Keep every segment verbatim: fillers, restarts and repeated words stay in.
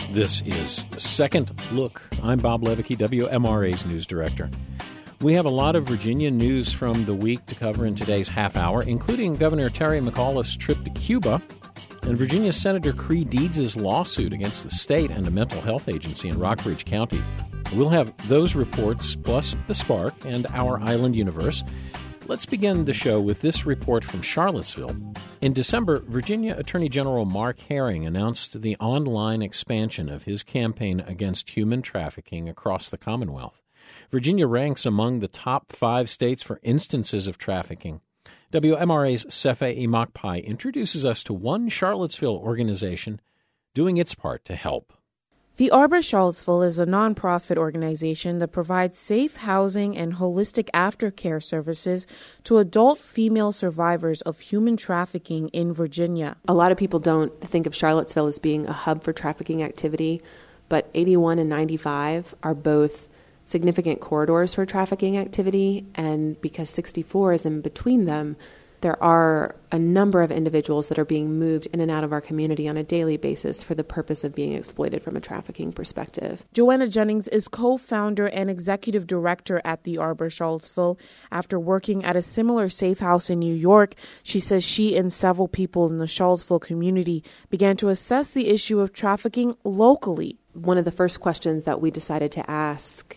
This is Second Look. I'm Bob Levicki, W M R A's news director. We have a lot of Virginia news from the week to cover in today's half hour, including Governor Terry McAuliffe's trip to Cuba and Virginia Senator Creigh Deeds' lawsuit against the state and a mental health agency in Rockbridge County. We'll have those reports, plus The Spark and Our Island Universe. Let's begin the show with this report from Charlottesville. In December, Virginia Attorney General Mark Herring announced the online expansion of his campaign against human trafficking across the Commonwealth. Virginia ranks among the top five states for instances of trafficking. W M R A's Sefe Imakpai introduces us to one Charlottesville organization doing its part to help. The Arbor Charlottesville is a nonprofit organization that provides safe housing and holistic aftercare services to adult female survivors of human trafficking in Virginia. A lot of people don't think of Charlottesville as being a hub for trafficking activity, but eighty-one and ninety-five are both significant corridors for trafficking activity, and because sixty-four is in between them, there are a number of individuals that are being moved in and out of our community on a daily basis for the purpose of being exploited from a trafficking perspective. Joanna Jennings is co-founder and executive director at the Arbor Charlottesville. After working at a similar safe house in New York, she says she and several people in the Charlottesville community began to assess the issue of trafficking locally. One of the first questions that we decided to ask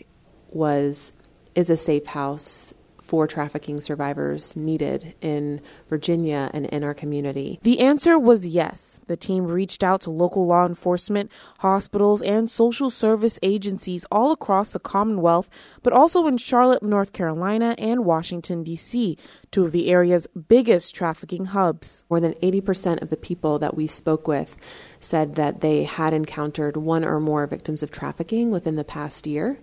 was, is a safe house for trafficking survivors needed in Virginia and in our community? The answer was yes. The team reached out to local law enforcement, hospitals, and social service agencies all across the Commonwealth, but also in Charlotte, North Carolina, and Washington, D C, two of the area's biggest trafficking hubs. More than eighty percent of the people that we spoke with said that they had encountered one or more victims of trafficking within the past year,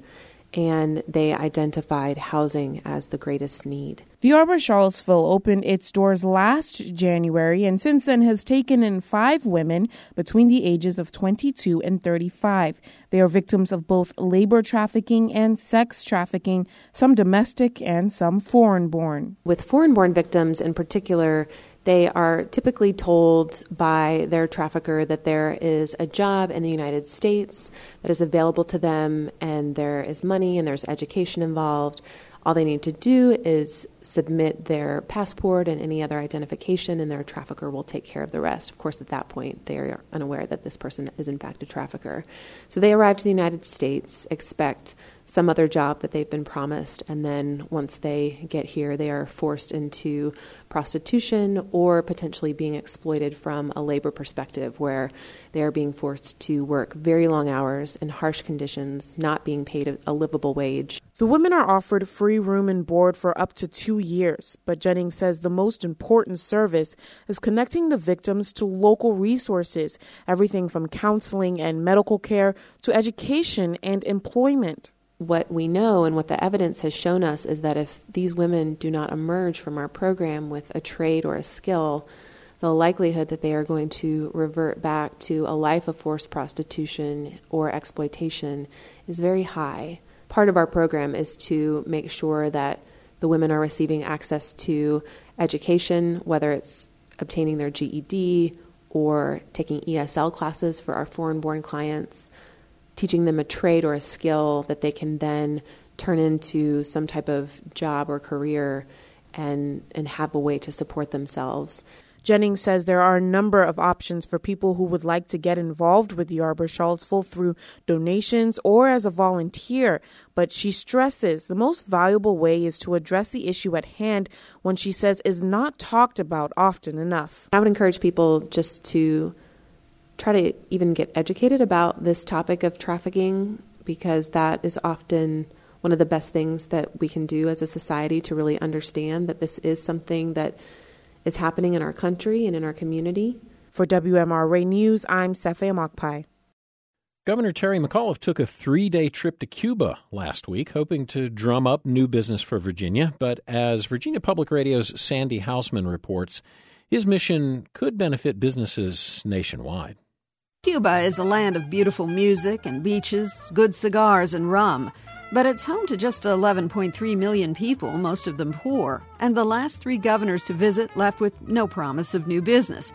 and they identified housing as the greatest need. The Arbor Charlottesville opened its doors last January and since then has taken in five women between the ages of twenty-two and thirty-five. They are victims of both labor trafficking and sex trafficking, some domestic and some foreign-born. With foreign-born victims in particular, they are typically told by their trafficker that there is a job in the United States that is available to them, and there is money and there's education involved. All they need to do is submit their passport and any other identification, and their trafficker will take care of the rest. Of course, at that point, they are unaware that this person is in fact a trafficker. So they arrive to the United States, expect some other job that they've been promised, and then once they get here, they are forced into prostitution or potentially being exploited from a labor perspective, where they are being forced to work very long hours in harsh conditions, not being paid a, a livable wage. The women are offered free room and board for up to two years, but Jennings says the most important service is connecting the victims to local resources, everything from counseling and medical care to education and employment. What we know and what the evidence has shown us is that if these women do not emerge from our program with a trade or a skill, the likelihood that they are going to revert back to a life of forced prostitution or exploitation is very high. Part of our program is to make sure that the women are receiving access to education, whether it's obtaining their G E D or taking E S L classes for our foreign-born clients, teaching them a trade or a skill that they can then turn into some type of job or career and, and have a way to support themselves. Jennings says there are a number of options for people who would like to get involved with the Arbor Charlottesville through donations or as a volunteer, but she stresses the most valuable way is to address the issue at hand, one she says is not talked about often enough. I would encourage people just to try to even get educated about this topic of trafficking, because that is often one of the best things that we can do as a society to really understand that this is something that is happening in our country and in our community. For W M R A News, I'm Sefe Imakpai. Governor Terry McAuliffe took a three-day trip to Cuba last week, hoping to drum up new business for Virginia. But as Virginia Public Radio's Sandy Hausman reports, his mission could benefit businesses nationwide. Cuba is a land of beautiful music and beaches, good cigars and rum. But it's home to just eleven point three million people, most of them poor. And the last three governors to visit left with no promise of new business.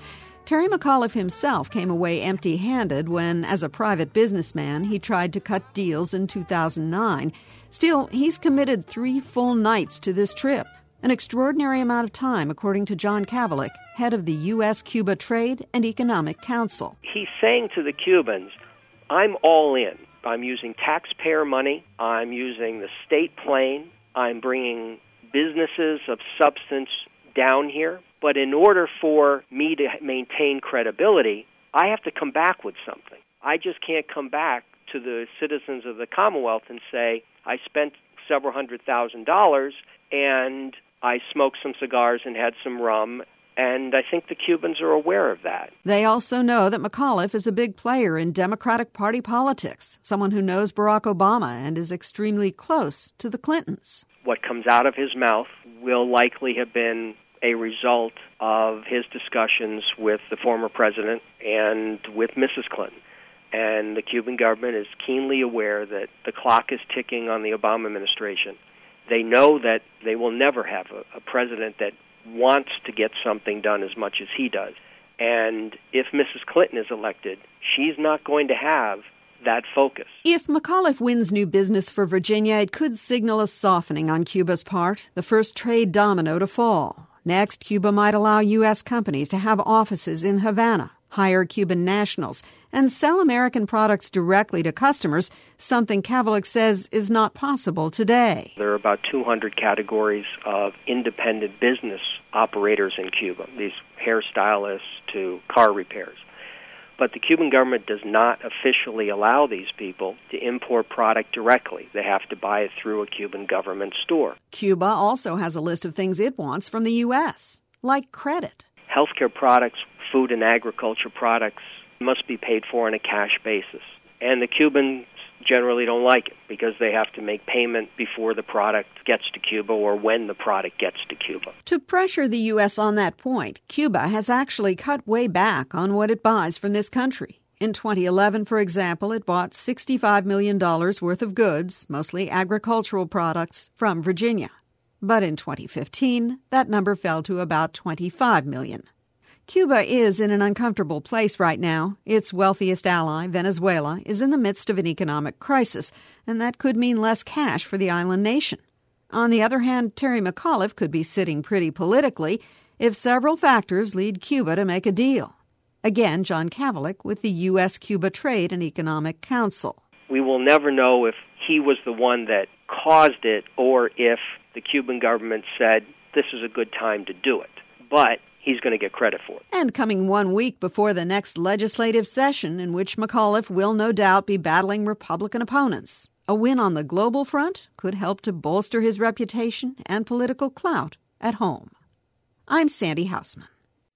Terry McAuliffe himself came away empty-handed when, as a private businessman, he tried to cut deals in two thousand nine. Still, he's committed three full nights to this trip, an extraordinary amount of time, according to John Kavalik, head of the U S Cuba Trade and Economic Council. He's saying to the Cubans, I'm all in. I'm using taxpayer money. I'm using the state plane. I'm bringing businesses of substance down here. But in order for me to maintain credibility, I have to come back with something. I just can't come back to the citizens of the Commonwealth and say, I spent several hundred thousand dollars and I smoked some cigars and had some rum. And I think the Cubans are aware of that. They also know that McAuliffe is a big player in Democratic Party politics, someone who knows Barack Obama and is extremely close to the Clintons. What comes out of his mouth will likely have been a result of his discussions with the former president and with Missus Clinton. And the Cuban government is keenly aware that the clock is ticking on the Obama administration. They know that they will never have a, a president that wants to get something done as much as he does. And if Missus Clinton is elected, she's not going to have that focus. If McAuliffe wins new business for Virginia, it could signal a softening on Cuba's part, the first trade domino to fall. Next, Cuba might allow U S companies to have offices in Havana, hire Cuban nationals, and sell American products directly to customers, something Kavalik says is not possible today. There are about two hundred categories of independent business operators in Cuba, these hairstylists to car repairs. But the Cuban government does not officially allow these people to import product directly. They have to buy it through a Cuban government store. Cuba also has a list of things it wants from the U S, like credit. Healthcare products, food and agriculture products must be paid for on a cash basis. And the Cubans generally don't like it because they have to make payment before the product gets to Cuba or when the product gets to Cuba. To pressure the U S on that point, Cuba has actually cut way back on what it buys from this country. In twenty eleven, for example, it bought sixty-five million dollars worth of goods, mostly agricultural products, from Virginia. But in twenty fifteen, that number fell to about twenty-five million dollars. Cuba is in an uncomfortable place right now. Its wealthiest ally, Venezuela, is in the midst of an economic crisis, and that could mean less cash for the island nation. On the other hand, Terry McAuliffe could be sitting pretty politically if several factors lead Cuba to make a deal. Again, John Kavalik with the U S Cuba Trade and Economic Council. We will never know if he was the one that caused it or if the Cuban government said this is a good time to do it. But he's going to get credit for it. And coming one week before the next legislative session, in which McAuliffe will no doubt be battling Republican opponents, a win on the global front could help to bolster his reputation and political clout at home. I'm Sandy Hausman.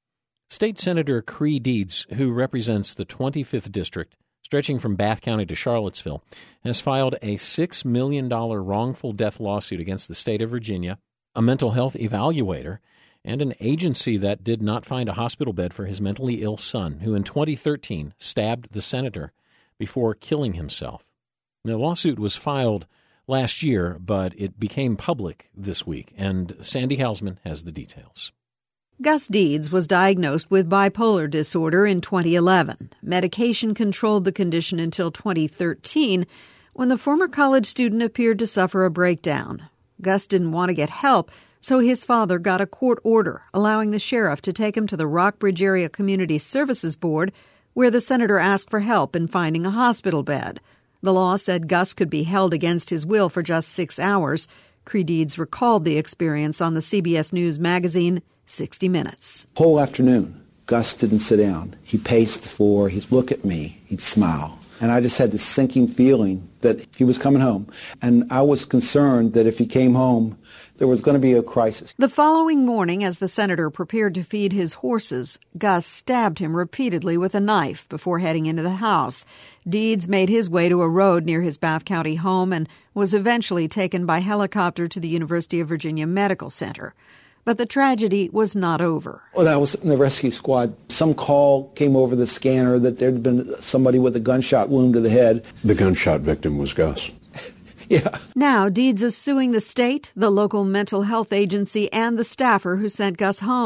State Senator Creigh Deeds, who represents the twenty-fifth District, stretching from Bath County to Charlottesville, has filed a six million dollars wrongful death lawsuit against the state of Virginia, a mental health evaluator, and an agency that did not find a hospital bed for his mentally ill son, who in twenty thirteen stabbed the senator before killing himself. The lawsuit was filed last year, but it became public this week, and Sandy Hausman has the details. Gus Deeds was diagnosed with bipolar disorder in twenty eleven. Medication controlled the condition until twenty thirteen, when the former college student appeared to suffer a breakdown. Gus didn't want to get help, so his father got a court order allowing the sheriff to take him to the Rockbridge Area Community Services Board, where the senator asked for help in finding a hospital bed. The law said Gus could be held against his will for just six hours. Creigh Deeds recalled the experience on the C B S News magazine sixty minutes. Whole afternoon, Gus didn't sit down. He paced the floor. He'd look at me. He'd smile. And I just had this sinking feeling that he was coming home. And I was concerned that if he came home, there was going to be a crisis. The following morning, as the senator prepared to feed his horses, Gus stabbed him repeatedly with a knife before heading into the house. Deeds made his way to a road near his Bath County home and was eventually taken by helicopter to the University of Virginia Medical Center. But the tragedy was not over. When I was in the rescue squad, some call came over the scanner that there had been somebody with a gunshot wound to the head. The gunshot victim was Gus. Yeah. Now Deeds is suing the state, the local mental health agency, and the staffer who sent Gus home.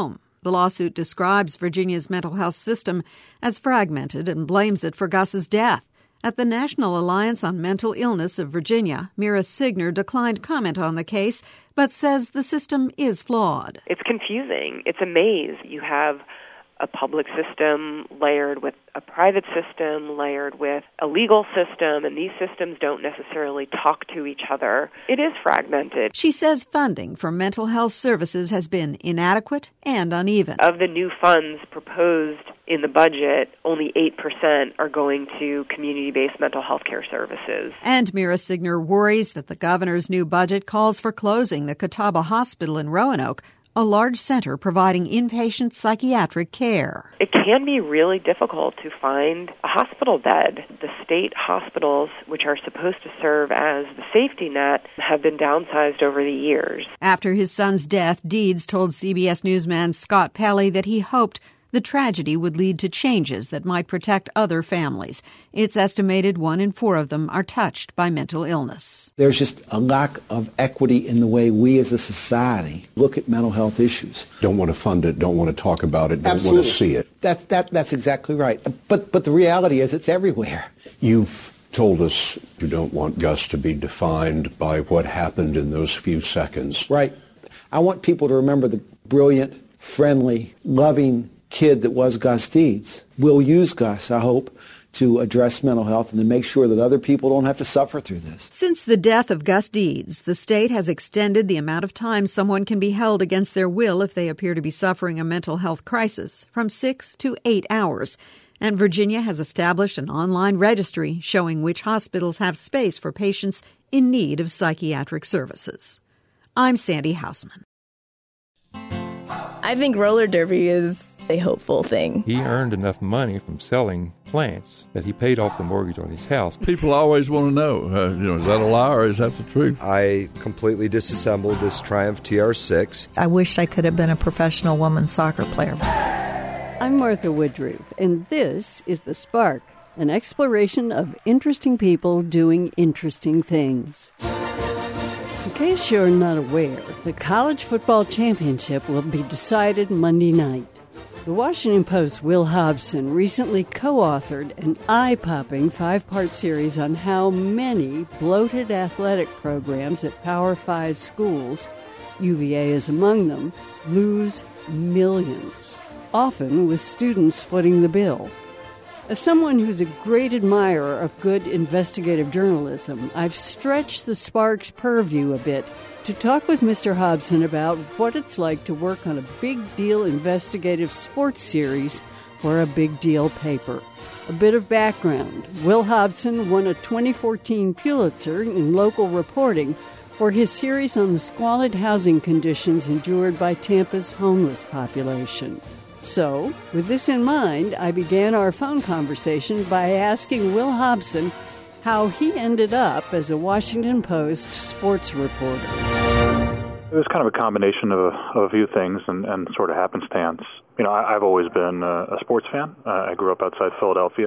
The lawsuit describes Virginia's mental health system as fragmented and blames it for Gus's death. At the National Alliance on Mental Illness of Virginia, Mira Signer declined comment on the case, but says the system is flawed. It's confusing. It's a maze. You have a public system layered with a private system, layered with a legal system, and these systems don't necessarily talk to each other. It is fragmented. She says funding for mental health services has been inadequate and uneven. Of the new funds proposed in the budget, only eight percent are going to community-based mental health care services. And Mira Signer worries that the governor's new budget calls for closing the Catawba Hospital in Roanoke, a large center providing inpatient psychiatric care. It can be really difficult to find a hospital bed. The state hospitals, which are supposed to serve as the safety net, have been downsized over the years. After his son's death, Deeds told C B S newsman Scott Pelley that he hoped the tragedy would lead to changes that might protect other families. It's estimated one in four of them are touched by mental illness. There's just a lack of equity in the way we as a society look at mental health issues. Don't want to fund it, don't want to talk about it, don't Absolutely. want to see it. That, that, that's exactly right. But, but the reality is it's everywhere. You've told us you don't want Gus to be defined by what happened in those few seconds. Right. I want people to remember the brilliant, friendly, loving kid that was Gus Deeds. We'll use Gus, I hope, to address mental health and to make sure that other people don't have to suffer through this. Since the death of Gus Deeds, the state has extended the amount of time someone can be held against their will if they appear to be suffering a mental health crisis from six to eight hours. And Virginia has established an online registry showing which hospitals have space for patients in need of psychiatric services. I'm Sandy Hausman. I think roller derby is a hopeful thing. He earned enough money from selling plants that he paid off the mortgage on his house. People always want to know, uh, you know, is that a lie or is that the truth? I completely disassembled this Triumph T R six. I wished I could have been a professional women's soccer player. I'm Martha Woodruff, and this is The Spark, an exploration of interesting people doing interesting things. In case you're not aware, the college football championship will be decided Monday night. The Washington Post's Will Hobson recently co-authored an eye-popping five-part series on how many bloated athletic programs at Power Five schools, U V A is among them, lose millions, often with students footing the bill. As someone who's a great admirer of good investigative journalism, I've stretched the Spark's purview a bit to talk with Mister Hobson about what it's like to work on a big-deal investigative sports series for a big-deal paper. A bit of background. Will Hobson won a twenty fourteen Pulitzer in local reporting for his series on the squalid housing conditions endured by Tampa's homeless population. So, with this in mind, I began our phone conversation by asking Will Hobson how he ended up as a Washington Post sports reporter. It was kind of a combination of a, of a few things and, and sort of happenstance. You know, I, I've always been a, a sports fan. Uh, I grew up outside Philadelphia.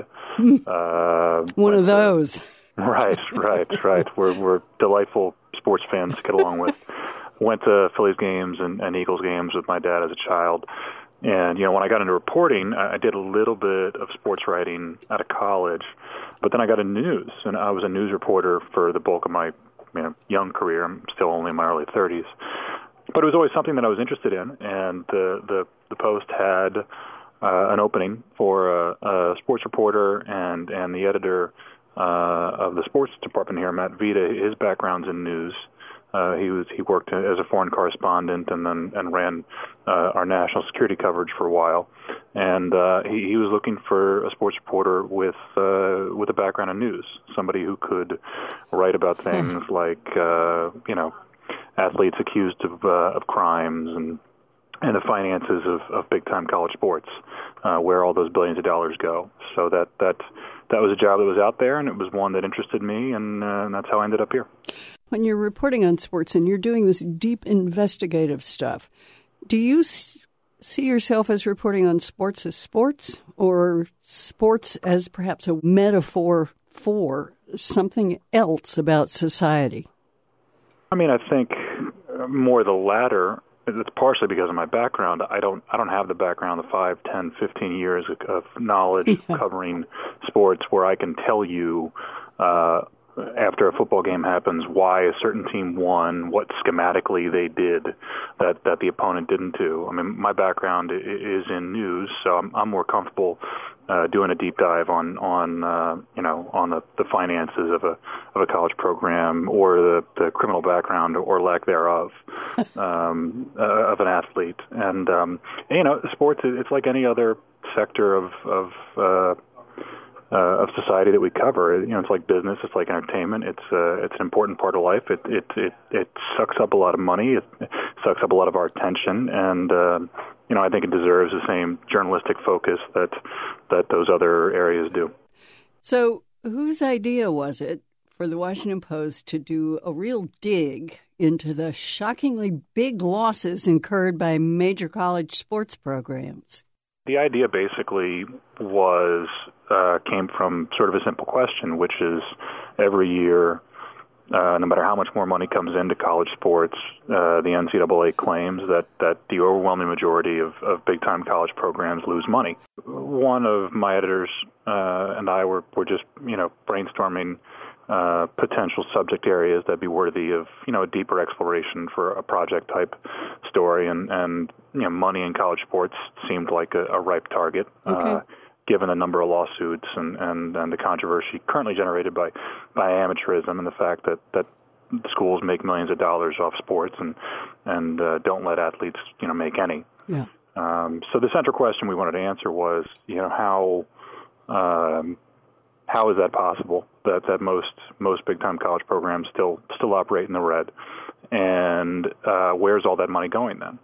uh, One of those. Right, right, right. We're, we're delightful sports fans to get along with. Went to Phillies games and, and Eagles games with my dad as a child. And, you know, when I got into reporting, I did a little bit of sports writing out of college, but then I got into news, and I was a news reporter for the bulk of my, you know, young career. I'm still only in my early thirties. But it was always something that I was interested in, and the, the, the Post had uh, an opening for a, a sports reporter, and, and the editor uh, of the sports department here, Matt Vita, his background's in news. Uh, he was he worked as a foreign correspondent and then and ran uh, our national security coverage for a while, and uh, he, he was looking for a sports reporter with uh, with a background in news, somebody who could write about things like uh, you know athletes accused of uh, of crimes and and the finances of, of big time college sports, uh, where all those billions of dollars go. So that that that was a job that was out there, and it was one that interested me, and, uh, and that's how I ended up here. When you're reporting on sports and you're doing this deep investigative stuff, do you s- see yourself as reporting on sports as sports, or sports as perhaps a metaphor for something else about society? I mean, I think more the latter. it's partially because of my background. I don't I don't have the background, the five, ten, fifteen years of, of knowledge yeah. covering sports where I can tell you uh, after a football game happens why a certain team won, what schematically they did that, that the opponent didn't do. I mean, my background is in news, so I'm, I'm more comfortable uh, doing a deep dive on on uh, you know on the, the finances of a of a college program or the, the criminal background or lack thereof um, uh, of an athlete. And um, you know, sports, it's like any other sector of of uh, Uh, of society that we cover. You know, it's like business, it's like entertainment. It's uh, it's an important part of life. It it it it sucks up a lot of money. It sucks up a lot of our attention, and uh, you know, I think it deserves the same journalistic focus that that those other areas do. So, whose idea was it for the Washington Post to do a real dig into the shockingly big losses incurred by major college sports programs? The idea basically was uh, came from sort of a simple question, which is every year, uh, no matter how much more money comes into college sports, uh, the N C double A claims that, that the overwhelming majority of, of big-time college programs lose money. One of my editors uh, and I were, were just, you know, brainstorming Uh, potential subject areas that'd be worthy of, you know, a deeper exploration for a project type story, and, and you know, money in college sports seemed like a, a ripe target, okay. uh, given the number of lawsuits and, and, and the controversy currently generated by, by amateurism and the fact that, that schools make millions of dollars off sports and, and uh, don't let athletes, you know, make any. Yeah. Um, so the central question we wanted to answer was, you know, how, um, how is that possible that, that most most big time college programs still still operate in the red, and uh, where's all that money going then?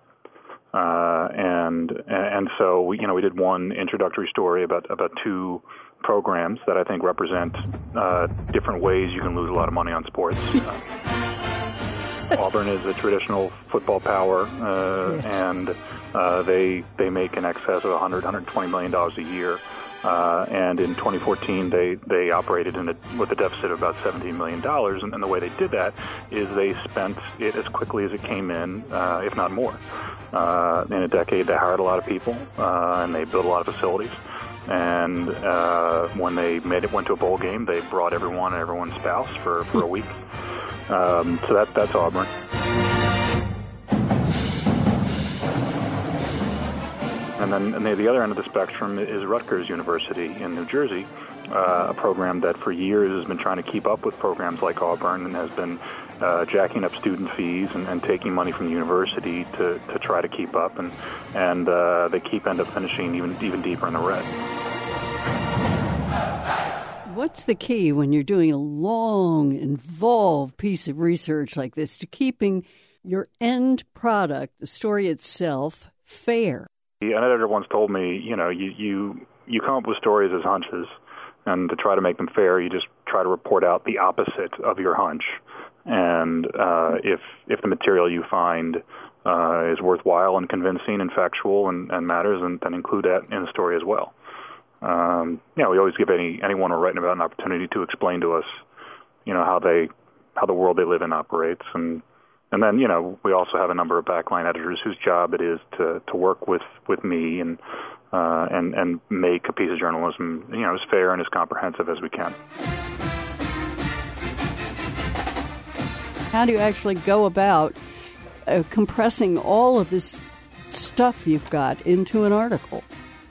Uh, and and so we, you know we did one introductory story about about two programs that I think represent uh, different ways you can lose a lot of money on sports. uh, Auburn is a traditional football power, uh, yes. and uh, they they make in excess of one hundred, one hundred twenty million dollars a year. Uh, and in twenty fourteen, they, they operated in a, with a deficit of about seventeen million dollars. And, and the way they did that is they spent it as quickly as it came in, uh, if not more. Uh, in a decade, they hired a lot of people, uh, and they built a lot of facilities. And uh, when they made it, went to a bowl game, they brought everyone and everyone's spouse for, for a week. Um, so that that's Auburn. And then and the other end of the spectrum is Rutgers University in New Jersey, uh, a program that for years has been trying to keep up with programs like Auburn and has been uh, jacking up student fees and, and taking money from the university to, to try to keep up. And, and uh, they keep end up finishing even, even deeper in the red. What's the key when you're doing a long, involved piece of research like this to keeping your end product, the story itself, fair? An editor once told me, you know, you, you you come up with stories as hunches, and to try to make them fair, you just try to report out the opposite of your hunch. And uh, if if the material you find uh, is worthwhile and convincing and factual and, and matters, then, then include that in the story as well. Um, you know, we always give any anyone we're writing about an opportunity to explain to us, you know, how they how the world they live in operates. And And then, you know, we also have a number of backline editors whose job it is to, to work with, with me and, uh, and and make a piece of journalism, you know, as fair and as comprehensive as we can. How do you actually go about uh, compressing all of this stuff you've got into an article?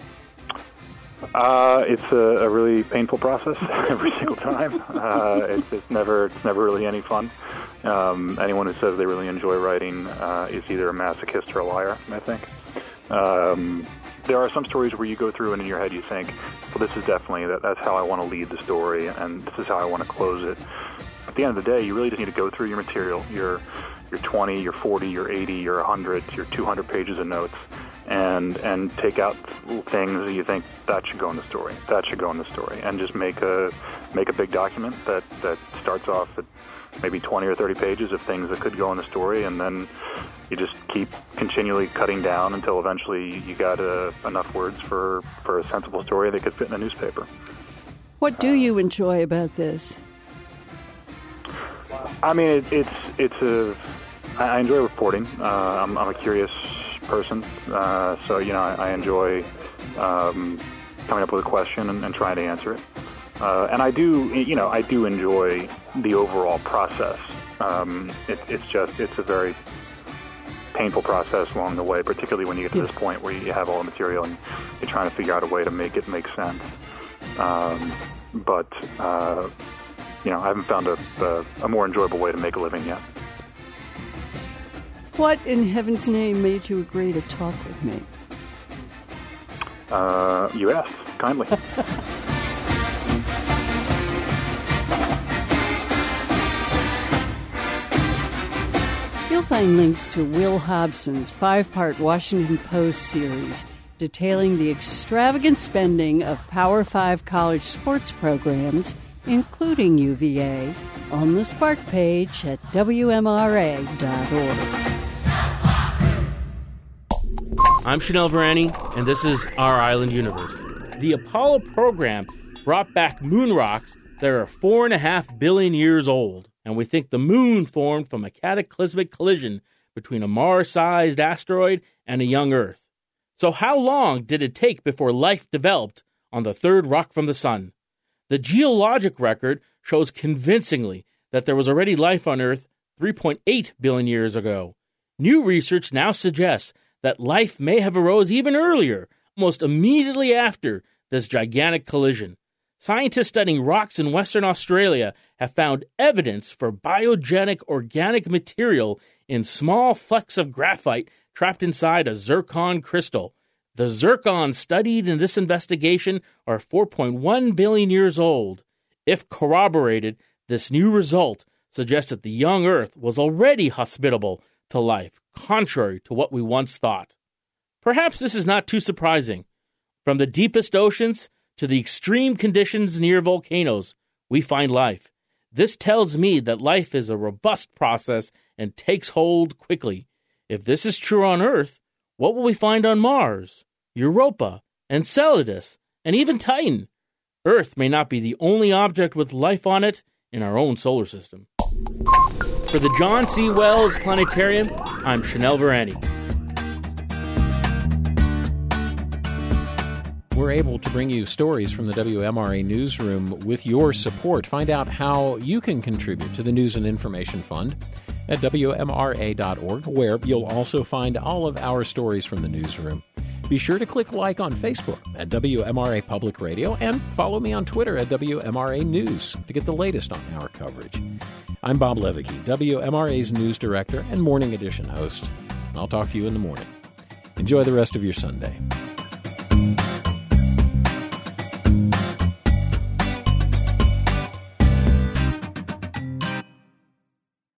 Uh, it's a, a really painful process every single time. Uh, it's, it's never it's never really any fun. Um, anyone who says they really enjoy writing uh, is either a masochist or a liar, I think. Um, there are some stories where you go through and in your head you think, well, this is definitely, that, that's how I want to lead the story and this is how I want to close it. At the end of the day, you really just need to go through your material, your, your twenty, your forty, your eighty, your one hundred, your two hundred pages of notes, and and take out things that you think that should go in the story, that should go in the story, and just make a make a big document that, that starts off at maybe twenty or thirty pages of things that could go in the story, and then you just keep continually cutting down until eventually you got uh, enough words for, for a sensible story that could fit in a newspaper. What do you enjoy about this? I mean, it, it's it's a I, I enjoy reporting. Uh, I'm, I'm a curious person, uh, so you know I, I enjoy um, coming up with a question and, and trying to answer it. Uh, and I do, you know, I do enjoy the overall process. Um, it, it's just, it's a very painful process along the way, particularly when you get to this point where you have all the material and you're trying to figure out a way to make it make sense. Um, but, uh, you know, I haven't found a, a, a more enjoyable way to make a living yet. What in heaven's name made you agree to talk with me? Uh, you asked, kindly. You'll find links to Will Hobson's five-part Washington Post series detailing the extravagant spending of Power Five college sports programs, including U V A's, on the Spark page at W M R A dot org. I'm Chanel Varani, and this is Our Island Universe. The Apollo program brought back moon rocks that are four and a half billion years old, and we think the moon formed from a cataclysmic collision between a Mars-sized asteroid and a young Earth. So how long did it take before life developed on the third rock from the sun? The geologic record shows convincingly that there was already life on Earth three point eight billion years ago. New research now suggests that life may have arose even earlier, almost immediately after this gigantic collision. Scientists studying rocks in Western Australia have found evidence for biogenic organic material in small flecks of graphite trapped inside a zircon crystal. The zircons studied in this investigation are four point one billion years old. If corroborated, this new result suggests that the young Earth was already hospitable to life, contrary to what we once thought. Perhaps this is not too surprising. From the deepest oceans to the extreme conditions near volcanoes, we find life. This tells me that life is a robust process and takes hold quickly. If this is true on Earth, what will we find on Mars, Europa, Enceladus, and even Titan? Earth may not be the only object with life on it in our own solar system. For the John C. Wells Planetarium, I'm Chanel Varani. We're able to bring you stories from the W M R A newsroom with your support. Find out how you can contribute to the News and Information Fund at W M R A dot org, where you'll also find all of our stories from the newsroom. Be sure to click like on Facebook at W M R A Public Radio and follow me on Twitter at W M R A News to get the latest on our coverage. I'm Bob Levicki, W M R A's news director and Morning Edition host. I'll talk to you in the morning. Enjoy the rest of your Sunday.